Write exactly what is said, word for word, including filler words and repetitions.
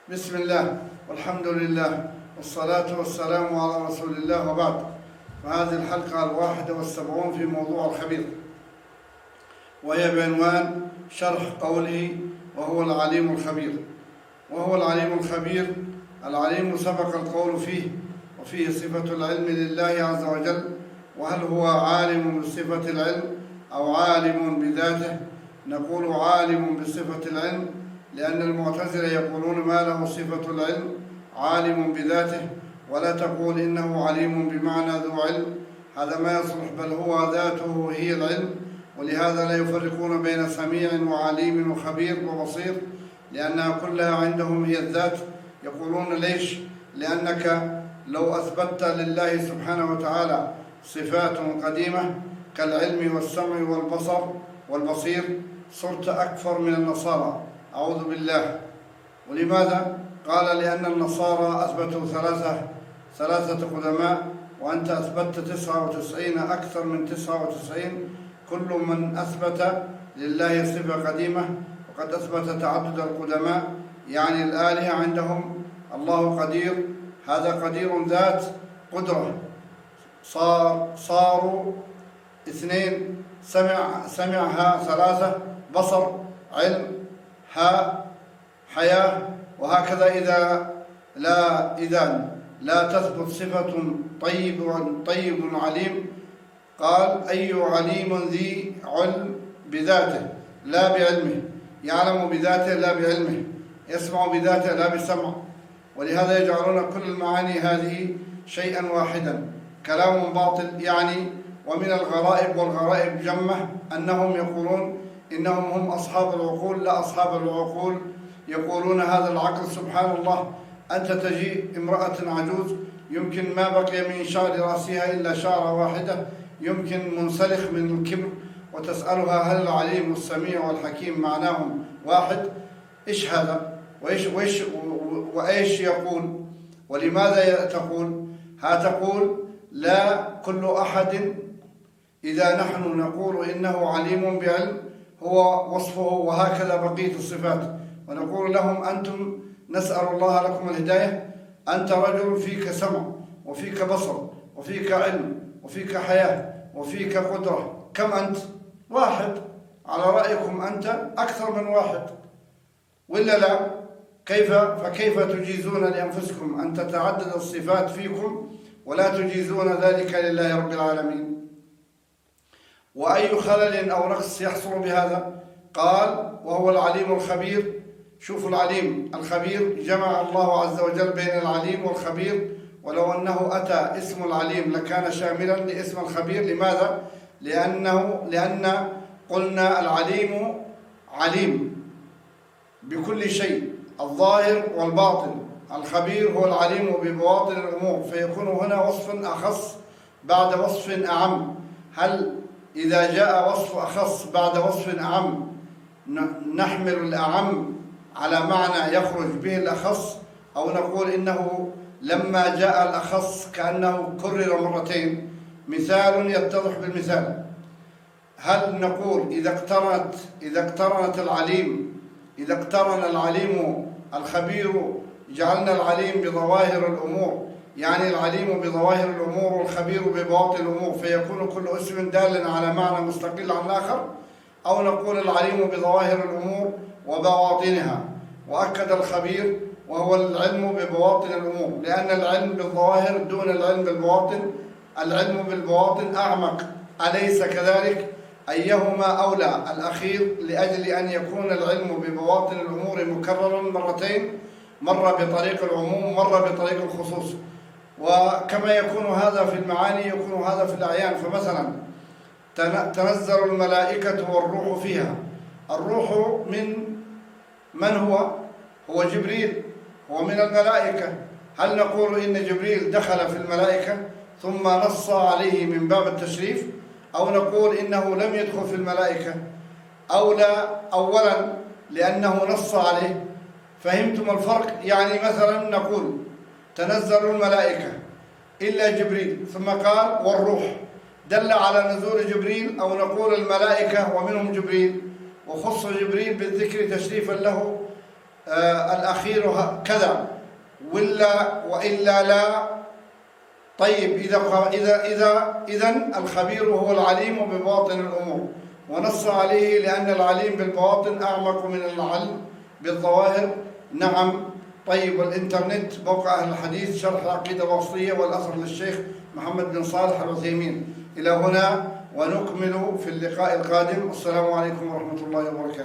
بسم الله والحمد لله والصلاة والسلام على رسول الله، وبعد. فهذه الحلقة الواحدة والسبعون في موضوع الخبير، وهي بعنوان شرح قوله وهو العليم الخبير. وهو العليم الخبير، العليم سبق القول فيه، وفيه صفة العلم لله عز وجل. وهل هو عالم بصفة العلم أو عالم بذاته؟ نقول عالم بصفة العلم، لأن المعتزلة يقولون ما له صفة العلم عالم بذاته، ولا تقول إنه عليم بمعنى ذو علم، هذا ما يصلح، بل هو ذاته هي العلم. ولهذا لا يفرقون بين سميع وعليم وخبير وبصير، لأنها كلها عندهم هي الذات. يقولون ليش؟ لأنك لو أثبتت لله سبحانه وتعالى صفات قديمة كالعلم والسمع والبصر والبصير صرت أكثر من النصارى، أعوذ بالله. ولماذا؟ قال لأن النصارى أثبتوا ثلاثة ثلاثة قدماء، وأنت أثبتت تسعة وتسعين، أكثر من تسعة وتسعين. كل من أثبت لله صفة قديمة وقد أثبت تعدد القدماء، يعني الآلهة عندهم الله قدير، هذا قدير ذات قدرة، صار صاروا اثنين، سمع سمعها ثلاثة، بصر، علم، ها حياة. وهكذا إذا لا إذا لا تثبت صفة طيب طيب عليم، قال أي عليم ذي علم بذاته لا بعلمه، يعلم بذاته لا بعلمه، يسمع بذاته لا بسمع. ولهذا يجعلون كل المعاني هذه شيئا واحدا، كلام باطل يعني. ومن الغرائب، والغرائب جمة، أنهم يقولون إنهم هم أصحاب العقول. لا أصحاب العقول يقولون هذا العقل، سبحان الله. أنت تجي امرأة عجوز يمكن ما بقي من شعر رأسها إلا شعرة واحدة، يمكن منسلخ من الكبر، وتسألها هل العليم والسميع والحكيم معناهم واحد؟ إيش هذا؟ وإيش, وإيش, وإيش يقول؟ ولماذا تقول؟ ها تقول لا كل أحد، إذا نحن نقول إنه عليم بعلم هو وصفه، وهكذا بقية الصفات. ونقول لهم أنتم نسأل الله لكم الهداية، أنت رجل فيك سمع وفيك بصر وفيك علم وفيك حياة وفيك قدرة، كم أنت؟ واحد. على رأيكم أنت أكثر من واحد، ولا لا؟ كيف فكيف تجيزون لأنفسكم أن تتعدد الصفات فيكم ولا تجيزون ذلك لله رب العالمين؟ وأي خلل أو نقص يحصل بهذا؟ قال وهو العليم الخبير. شوفوا العليم الخبير، جمع الله عز وجل بين العليم والخبير، ولو أنه أتى اسم العليم لكان شاملا لاسم الخبير. لماذا؟ لأنه لأن قلنا العليم عليم بكل شيء، الظاهر والباطن. الخبير هو العليم ببواطن الأمور، فيكون هنا وصف أخص بعد وصف أعم. هل إذا جاء وصف أخص بعد وصف أعم نحمل الأعم على معنى يخرج به الأخص، أو نقول إنه لما جاء الأخص كأنه كرر مرتين؟ مثال يتضح بالمثال. هل نقول إذا اقترنت إذا اقترنت العليم إذا اقترن العليم الخبير جعلنا العليم بظواهر الأمور، يعني العليم بظواهر الأمور والخبير ببواطن الأمور، فيكون كل اسم دال على معنى مستقل عن الآخر؟ أو نقول العليم بظواهر الأمور وبواطنها، وأكد الخبير وهو العلم ببواطن الأمور، لأن العلم بالظواهر دون العلم بالبواطن، العلم بالبواطن أعمق، أليس كذلك؟ أيهما أولى؟ الأخير، لأجل أن يكون العلم ببواطن الأمور مكررا مرتين، مرة بطريق العموم ومرة بطريق الخصوص. وكما يكون هذا في المعاني يكون هذا في الأعيان. فمثلا تنزل الملائكة والروح فيها، الروح من من هو؟ هو جبريل، هو من الملائكة. هل نقول إن جبريل دخل في الملائكة ثم نص عليه من باب التشريف، أو نقول إنه لم يدخل في الملائكة؟ أولى أولا لأنه نص عليه. فهمتم الفرق؟ يعني مثلا نقول تنزل الملائكة إلا جبريل، ثم قال والروح، دل على نزول جبريل. أو نقول الملائكة ومنهم جبريل، وخص جبريل بالذكر تشريفا له آه الأخير كذا ولا وإلا لا. طيب إذا إذا إذا إذا الخبير هو العليم ببواطن الأمور، ونص عليه لأن العليم بالبواطن أعمق من العلم بالظواهر. نعم. طيب، والإنترنت موقع أهل الحديث شرح العقيدة الوسطية والأثر للشيخ محمد بن صالح العثيمين. إلى هنا ونكمل في اللقاء القادم. السلام عليكم ورحمة الله وبركاته.